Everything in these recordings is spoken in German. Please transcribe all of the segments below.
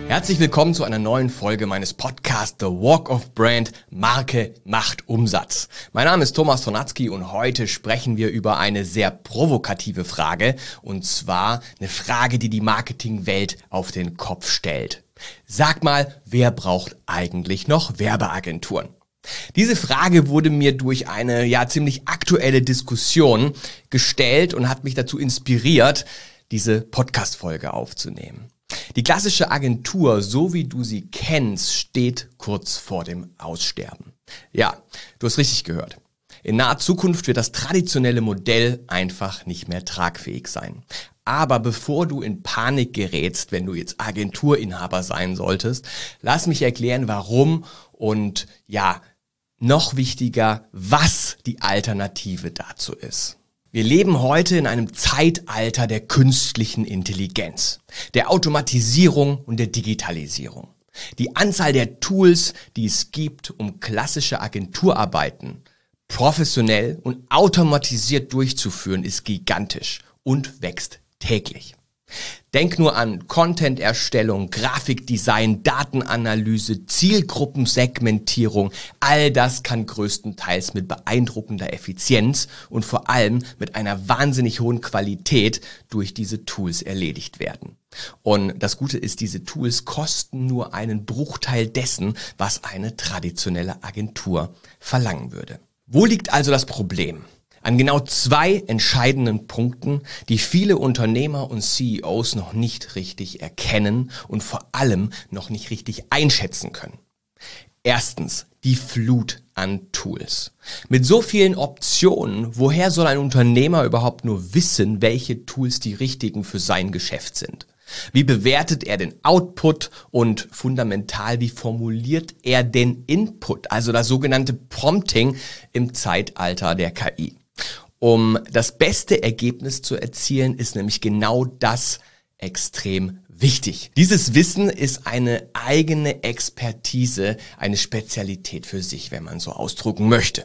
Herzlich willkommen zu einer neuen Folge meines Podcasts The Walk of Brand – Marke macht Umsatz. Mein Name ist Thomas Tornatzky und heute sprechen wir über eine sehr provokative Frage, und zwar eine Frage, die die Marketingwelt auf den Kopf stellt. Sag mal, wer braucht eigentlich noch Werbeagenturen? Diese Frage wurde mir durch eine ziemlich aktuelle Diskussion gestellt und hat mich dazu inspiriert, diese Podcast-Folge aufzunehmen. Die klassische Agentur, so wie du sie kennst, steht kurz vor dem Aussterben. Ja, du hast richtig gehört. In naher Zukunft wird das traditionelle Modell einfach nicht mehr tragfähig sein. Aber bevor du in Panik gerätst, wenn du jetzt Agenturinhaber sein solltest, lass mich erklären, warum und noch wichtiger, was die Alternative dazu ist. Wir leben heute in einem Zeitalter der künstlichen Intelligenz, der Automatisierung und der Digitalisierung. Die Anzahl der Tools, die es gibt, um klassische Agenturarbeiten professionell und automatisiert durchzuführen, ist gigantisch und wächst täglich. Denk nur an Content-Erstellung, Grafikdesign, Datenanalyse, Zielgruppensegmentierung. All das kann größtenteils mit beeindruckender Effizienz und vor allem mit einer wahnsinnig hohen Qualität durch diese Tools erledigt werden. Und das Gute ist, diese Tools kosten nur einen Bruchteil dessen, was eine traditionelle Agentur verlangen würde. Wo liegt also das Problem? An genau 2 entscheidenden Punkten, die viele Unternehmer und CEOs noch nicht richtig erkennen und vor allem noch nicht richtig einschätzen können. Erstens, die Flut an Tools. Mit so vielen Optionen, woher soll ein Unternehmer überhaupt nur wissen, welche Tools die richtigen für sein Geschäft sind? Wie bewertet er den Output und fundamental, wie formuliert er den Input, also das sogenannte Prompting im Zeitalter der KI? Um das beste Ergebnis zu erzielen, ist nämlich genau das extrem wichtig. Dieses Wissen ist eine eigene Expertise, eine Spezialität für sich, wenn man so ausdrücken möchte.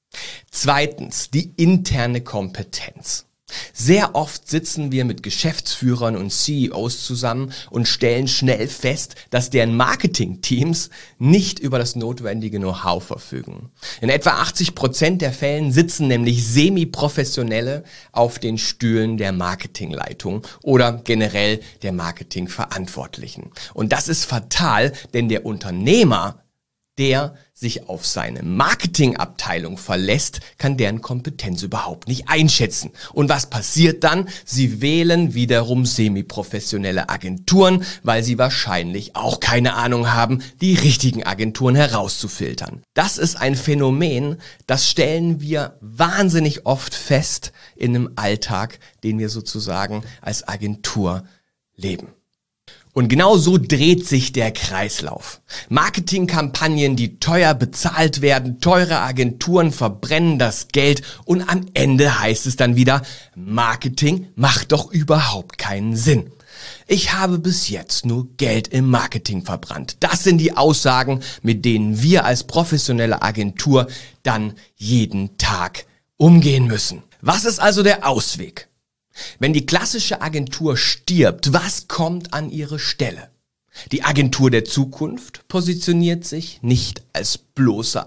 Zweitens, die interne Kompetenz. Sehr oft sitzen wir mit Geschäftsführern und CEOs zusammen und stellen schnell fest, dass deren Marketingteams nicht über das notwendige Know-how verfügen. In etwa 80% der Fällen sitzen nämlich Semi-Professionelle auf den Stühlen der Marketingleitung oder generell der Marketingverantwortlichen. Und das ist fatal, denn der Unternehmer, der sich auf seine Marketingabteilung verlässt, kann deren Kompetenz überhaupt nicht einschätzen. Und was passiert dann? Sie wählen wiederum semi-professionelle Agenturen, weil sie wahrscheinlich auch keine Ahnung haben, die richtigen Agenturen herauszufiltern. Das ist ein Phänomen, das stellen wir wahnsinnig oft fest in einem Alltag, den wir sozusagen als Agentur leben. Und genau so dreht sich der Kreislauf. Marketingkampagnen, die teuer bezahlt werden, teure Agenturen verbrennen das Geld und am Ende heißt es dann wieder, Marketing macht doch überhaupt keinen Sinn. Ich habe bis jetzt nur Geld im Marketing verbrannt. Das sind die Aussagen, mit denen wir als professionelle Agentur dann jeden Tag umgehen müssen. Was ist also der Ausweg? Wenn die klassische Agentur stirbt, was kommt an ihre Stelle? Die Agentur der Zukunft positioniert sich nicht als bloßer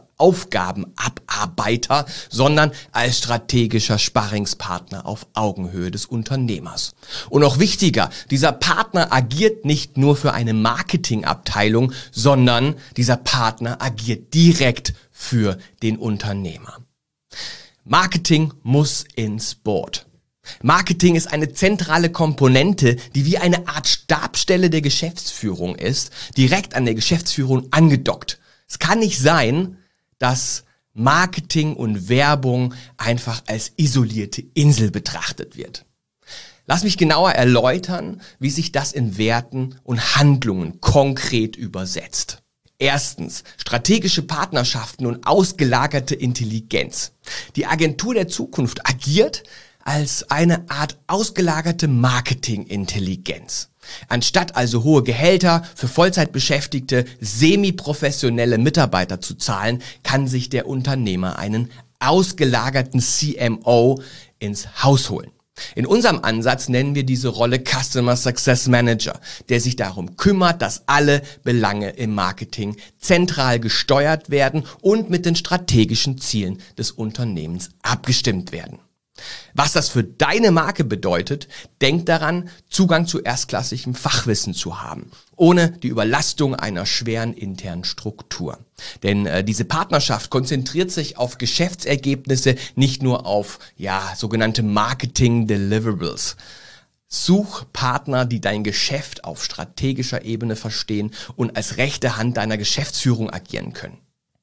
Aufgabenabarbeiter, sondern als strategischer Sparringspartner auf Augenhöhe des Unternehmers. Und noch wichtiger, dieser Partner agiert nicht nur für eine Marketingabteilung, sondern dieser Partner agiert direkt für den Unternehmer. Marketing muss ins Board. Marketing ist eine zentrale Komponente, die wie eine Art Stabsstelle der Geschäftsführung ist, direkt an der Geschäftsführung angedockt. Es kann nicht sein, dass Marketing und Werbung einfach als isolierte Insel betrachtet wird. Lass mich genauer erläutern, wie sich das in Werten und Handlungen konkret übersetzt. Erstens, strategische Partnerschaften und ausgelagerte Intelligenz. Die Agentur der Zukunft agiert als eine Art ausgelagerte Marketingintelligenz. Anstatt also hohe Gehälter für Vollzeitbeschäftigte, semi-professionelle Mitarbeiter zu zahlen, kann sich der Unternehmer einen ausgelagerten CMO ins Haus holen. In unserem Ansatz nennen wir diese Rolle Customer Success Manager, der sich darum kümmert, dass alle Belange im Marketing zentral gesteuert werden und mit den strategischen Zielen des Unternehmens abgestimmt werden. Was das für deine Marke bedeutet, denk daran, Zugang zu erstklassigem Fachwissen zu haben, ohne die Überlastung einer schweren internen Struktur. Denn diese Partnerschaft konzentriert sich auf Geschäftsergebnisse, nicht nur auf sogenannte Marketing Deliverables. Such Partner, die dein Geschäft auf strategischer Ebene verstehen und als rechte Hand deiner Geschäftsführung agieren können.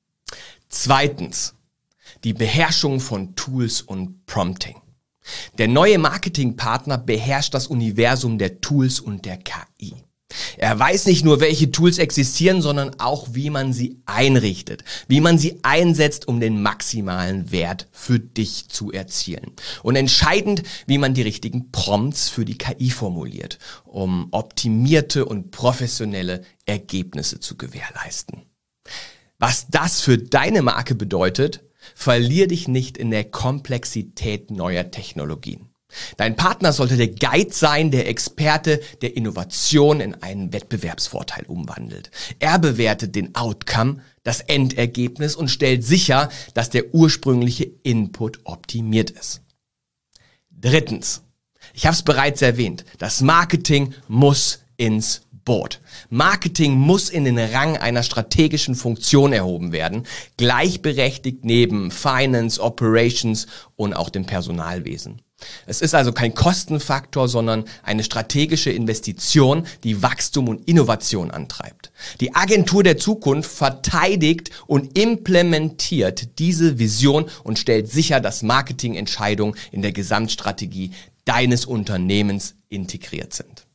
Zweitens, die Beherrschung von Tools und Prompting. Der neue Marketingpartner beherrscht das Universum der Tools und der KI. Er weiß nicht nur, welche Tools existieren, sondern auch, wie man sie einrichtet, wie man sie einsetzt, um den maximalen Wert für dich zu erzielen. Und entscheidend, wie man die richtigen Prompts für die KI formuliert, um optimierte und professionelle Ergebnisse zu gewährleisten. Was das für deine Marke bedeutet: Verlier dich nicht in der Komplexität neuer Technologien. Dein Partner sollte der Guide sein, der Experte, der Innovation in einen Wettbewerbsvorteil umwandelt. Er bewertet den Outcome, das Endergebnis und stellt sicher, dass der ursprüngliche Input optimiert ist. Drittens, ich habe es bereits erwähnt, das Marketing muss ins Board. Marketing muss in den Rang einer strategischen Funktion erhoben werden, gleichberechtigt neben Finance, Operations und auch dem Personalwesen. Es ist also kein Kostenfaktor, sondern eine strategische Investition, die Wachstum und Innovation antreibt. Die Agentur der Zukunft verteidigt und implementiert diese Vision und stellt sicher, dass Marketingentscheidungen in der Gesamtstrategie deines Unternehmens integriert sind.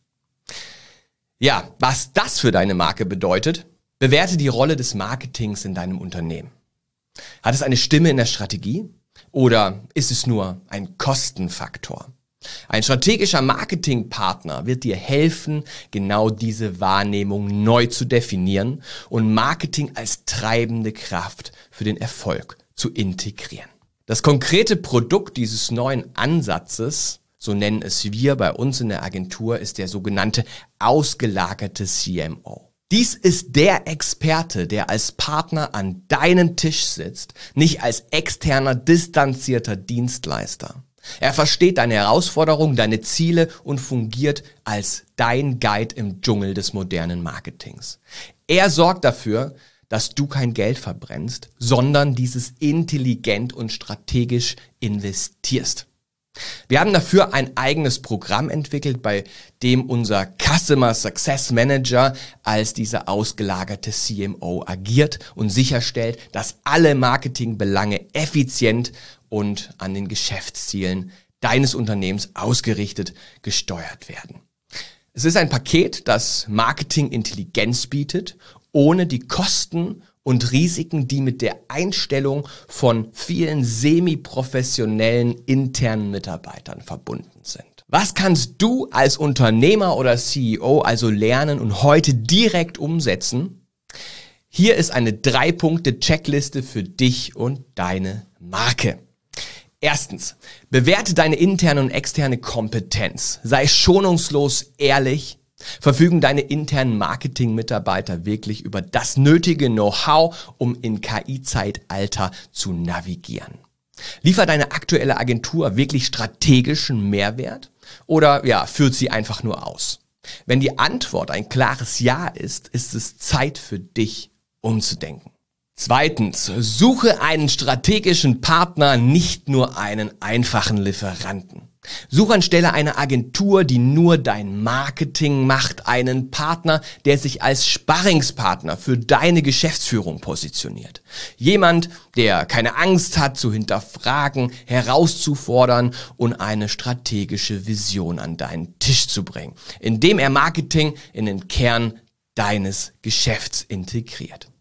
Ja, was das für deine Marke bedeutet: Bewerte die Rolle des Marketings in deinem Unternehmen. Hat es eine Stimme in der Strategie oder ist es nur ein Kostenfaktor? Ein strategischer Marketingpartner wird dir helfen, genau diese Wahrnehmung neu zu definieren und Marketing als treibende Kraft für den Erfolg zu integrieren. Das konkrete Produkt dieses neuen Ansatzes, so nennen es wir bei uns in der Agentur, ist der sogenannte ausgelagerte CMO. Dies ist der Experte, der als Partner an deinem Tisch sitzt, nicht als externer, distanzierter Dienstleister. Er versteht deine Herausforderungen, deine Ziele und fungiert als dein Guide im Dschungel des modernen Marketings. Er sorgt dafür, dass du kein Geld verbrennst, sondern dieses intelligent und strategisch investierst. Wir haben dafür ein eigenes Programm entwickelt, bei dem unser Customer Success Manager als dieser ausgelagerte CMO agiert und sicherstellt, dass alle Marketingbelange effizient und an den Geschäftszielen deines Unternehmens ausgerichtet gesteuert werden. Es ist ein Paket, das Marketingintelligenz bietet, ohne die Kosten und Risiken, die mit der Einstellung von vielen semi-professionellen internen Mitarbeitern verbunden sind. Was kannst du als Unternehmer oder CEO also lernen und heute direkt umsetzen? Hier ist eine 3-Punkte-Checkliste für dich und deine Marke. Erstens, bewerte deine interne und externe Kompetenz. Sei schonungslos ehrlich. Verfügen deine internen Marketing-Mitarbeiter wirklich über das nötige Know-how, um in KI-Zeitalter zu navigieren? Liefert deine aktuelle Agentur wirklich strategischen Mehrwert oder führt sie einfach nur aus? Wenn die Antwort ein klares Ja ist, ist es Zeit für dich umzudenken. Zweitens, suche einen strategischen Partner, nicht nur einen einfachen Lieferanten. Such anstelle einer Agentur, die nur dein Marketing macht, einen Partner, der sich als Sparringspartner für deine Geschäftsführung positioniert. Jemand, der keine Angst hat zu hinterfragen, herauszufordern und eine strategische Vision an deinen Tisch zu bringen, indem er Marketing in den Kern deines Geschäfts integriert.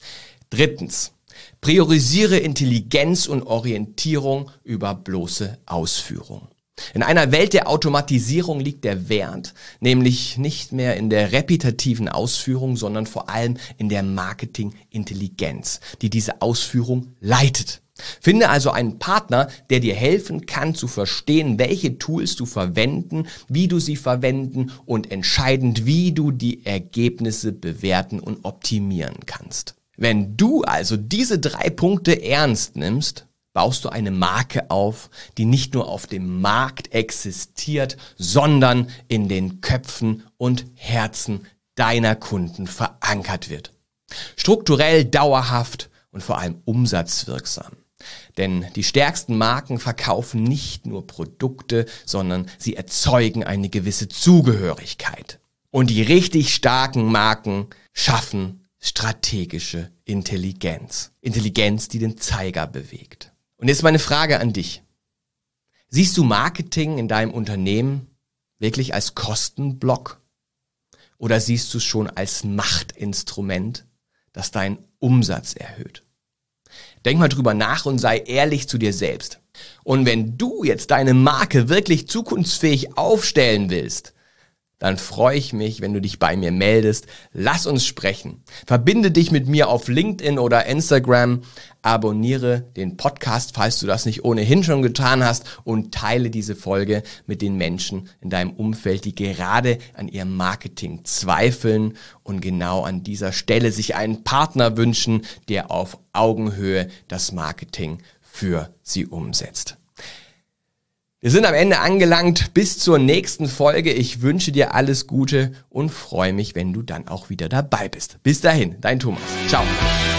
Drittens, priorisiere Intelligenz und Orientierung über bloße Ausführung. In einer Welt der Automatisierung liegt der Wert nämlich nicht mehr in der repetitiven Ausführung, sondern vor allem in der Marketingintelligenz, die diese Ausführung leitet. Finde also einen Partner, der dir helfen kann zu verstehen, welche Tools du verwenden, wie du sie verwenden und entscheidend, wie du die Ergebnisse bewerten und optimieren kannst. Wenn du also diese 3 Punkte ernst nimmst, baust du eine Marke auf, die nicht nur auf dem Markt existiert, sondern in den Köpfen und Herzen deiner Kunden verankert wird. Strukturell, dauerhaft und vor allem umsatzwirksam. Denn die stärksten Marken verkaufen nicht nur Produkte, sondern sie erzeugen eine gewisse Zugehörigkeit. Und die richtig starken Marken schaffen strategische Intelligenz. Intelligenz, die den Zeiger bewegt. Und jetzt meine Frage an dich. Siehst du Marketing in deinem Unternehmen wirklich als Kostenblock? Oder siehst du es schon als Machtinstrument, das deinen Umsatz erhöht? Denk mal drüber nach und sei ehrlich zu dir selbst. Und wenn du jetzt deine Marke wirklich zukunftsfähig aufstellen willst, dann freue ich mich, wenn du dich bei mir meldest. Lass uns sprechen. Verbinde dich mit mir auf LinkedIn oder Instagram. Abonniere den Podcast, falls du das nicht ohnehin schon getan hast, und teile diese Folge mit den Menschen in deinem Umfeld, die gerade an ihrem Marketing zweifeln und genau an dieser Stelle sich einen Partner wünschen, der auf Augenhöhe das Marketing für sie umsetzt. Wir sind am Ende angelangt. Bis zur nächsten Folge. Ich wünsche dir alles Gute und freue mich, wenn du dann auch wieder dabei bist. Bis dahin, dein Thomas. Ciao.